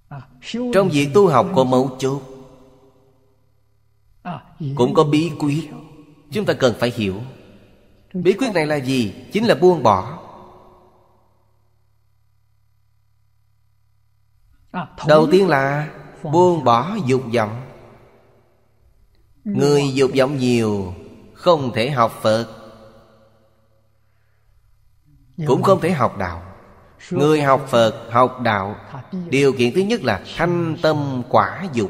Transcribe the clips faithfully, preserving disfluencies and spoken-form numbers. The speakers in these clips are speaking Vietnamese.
Trong việc tu học có mấu chốt, cũng có bí quyết. Chúng ta cần phải hiểu. Bí quyết này là gì? Chính là buông bỏ. Đầu tiên là buông bỏ dục vọng. Người dục vọng nhiều không thể học Phật, cũng không thể học đạo. Người học Phật, học đạo, điều kiện thứ nhất là thanh tâm quả dục,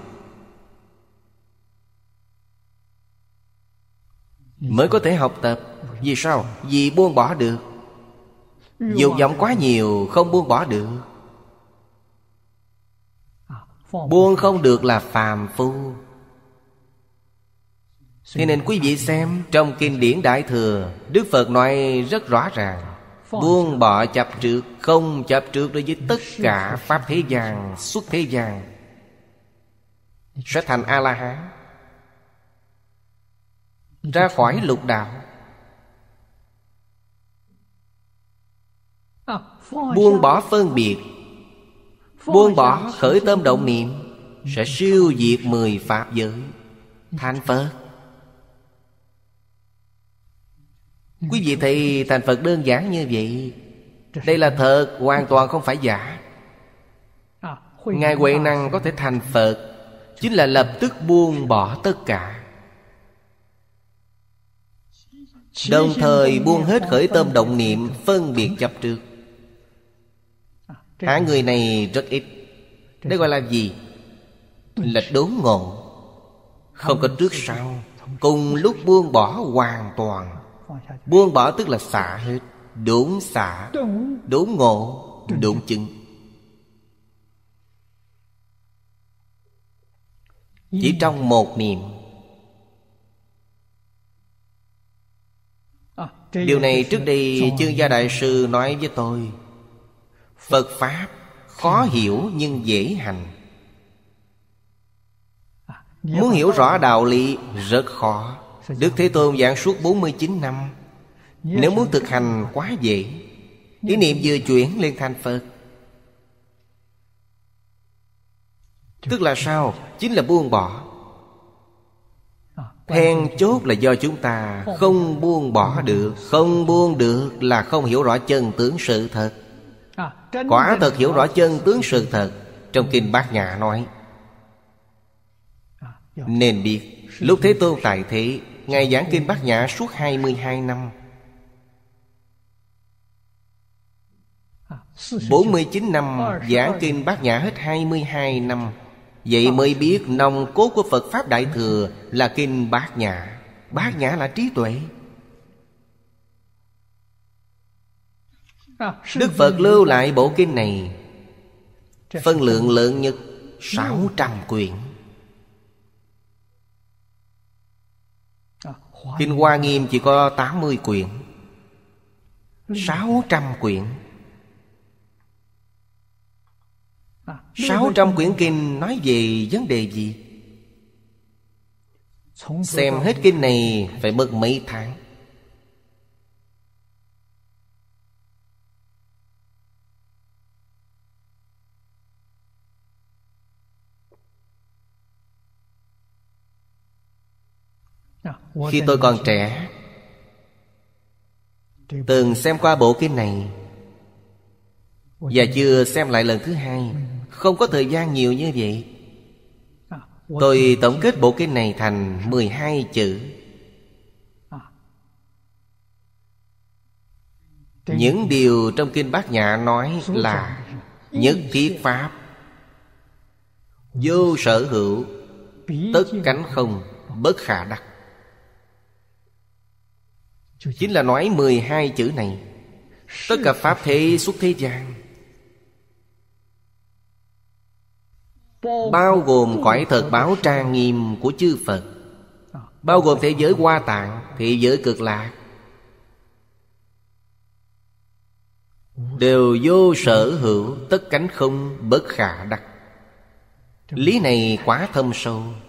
mới có thể học tập. Vì sao? Vì buông bỏ được. Dục vọng quá nhiều không buông bỏ được. Buông không được là phàm phu. Thế nên quý vị xem trong kinh điển Đại Thừa, Đức Phật nói rất rõ ràng: buông bỏ chấp trước, không chấp trước đối với tất cả pháp thế gian, xuất thế gian, sẽ thành A-la-hán, ra khỏi lục đạo. Buông bỏ phân biệt, buông bỏ khởi tâm động niệm, sẽ siêu diệt mười pháp giới, thành Phật. Quý vị thấy thành Phật đơn giản như vậy. Đây là thật, hoàn toàn không phải giả. Ngài Huệ Năng có thể thành Phật chính là lập tức buông bỏ tất cả, đồng thời buông hết khởi tâm động niệm, phân biệt chấp trước. Hạng người này rất ít. Đây gọi là gì? Là đốn ngộ, không có trước sau, cùng lúc buông bỏ hoàn toàn. Buông bỏ tức là xả hết, đốn xả, đốn ngộ, đốn chứng. Chỉ trong một niệm. Điều này trước đây Chương Gia Đại Sư nói với tôi: Phật Pháp khó hiểu nhưng dễ hành. Muốn hiểu rõ đạo lý rất khó. Đức Thế Tôn giảng suốt bốn mươi chín năm. Nếu muốn thực hành quá dễ. Ý niệm vừa chuyển lên thành Phật. Tức là sao? Chính là buông bỏ. Then chốt là do chúng ta không buông bỏ được. Không buông được là không hiểu rõ chân tướng sự thật. Quả thật hiểu rõ chân tướng sự thật, trong kinh Bát Nhã nói: nên biết lúc Thế Tôn tại thế, Ngài giảng kinh Bát Nhã suốt hai mươi hai năm. Bốn mươi chín năm giảng kinh Bát Nhã hết hai mươi hai năm. Vậy mới biết nòng cốt của Phật Pháp Đại Thừa là kinh Bát Nhã. Bát Nhã là trí tuệ. Đức Phật lưu lại bộ kinh này, phân lượng lớn nhất sáu trăm quyển. Kinh Hoa Nghiêm chỉ có tám mươi quyển. Sáu trăm quyển. Sáu trăm quyển kinh nói về vấn đề gì? Xem hết kinh này phải mất mấy tháng. Khi tôi còn trẻ, từng xem qua bộ kinh này, và chưa xem lại lần thứ hai. Không có thời gian nhiều như vậy. Tôi tổng kết bộ kinh này thành mười hai chữ. Những điều trong kinh Bát Nhã nói là nhất thiết pháp, vô sở hữu, tất cánh không, bất khả đắc. Chính là nói mười hai chữ này. Tất cả pháp thế xuất thế gian, bao gồm cõi thật báo trang nghiêm của chư Phật, bao gồm thế giới Hoa Tạng, thế giới Cực Lạc, đều vô sở hữu, tất cánh không, bất khả đắc. Lý này quá thâm sâu.